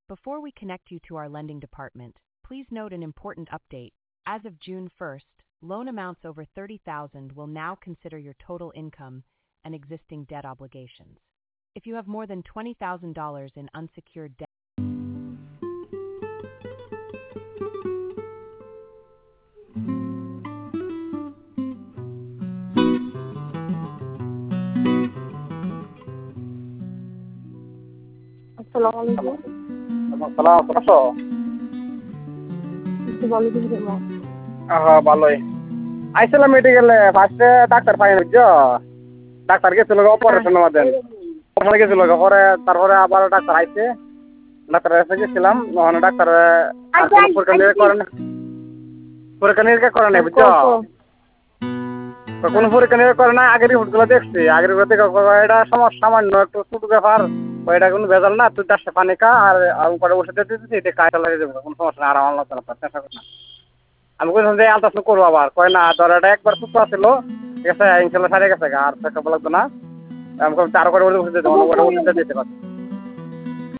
Before we connect you to our lending department, please note an important update. As of June 1st, loan amounts over $30,000 will now consider your total income and existing debt obligations. If you have more than $20,000 in unsecured debt, আসসালামু আলাইকুম। সালাম আছো? একটু বলো তুমি কেমন? হ্যাঁ ভালোই। আইছিলাম মেডিকেলে ফার্স্টে ডাক্তার পাই না বুঝছো? ডাক্তার গেছিল অপারেশনের মধ্যে ওখানে গেছিল পরে তারপরে আবার ডাক্তার আইছে ডাক্তারের কাছে গেছিলাম ওখানে ডাক্তার পরীক্ষা নিরীক্ষা করে নাই বুঝছো? কোনো পরীক্ষা নিরীক্ষা করে না। আগের রিপোর্টগুলো দেখছি আগের রিপোর্ট থেকে এটা সমস্যা সামান্য একটু ছোট ব্যাপার ওইটা কোনো ভেজাল না তুই 4টা পানি খা আর পরে ওষুধ দিতেছি এটা কাজটা লাগিয়ে দেবো কোনো সমস্যা না আরাম লাগবে না চেষ্টা কর না। আমি বলছিলাম যে আলট্রাসাউন্ড করবো আবার কয় না ধর এটা একবার সুস্থ ছিল ঠিক আছে ইনশাল্লাহ সারিয়ে গেছে আর চেক আপ লাগতো না আমি আরো করে ওষুধ দিতে ওষুধটা দিতে পারছি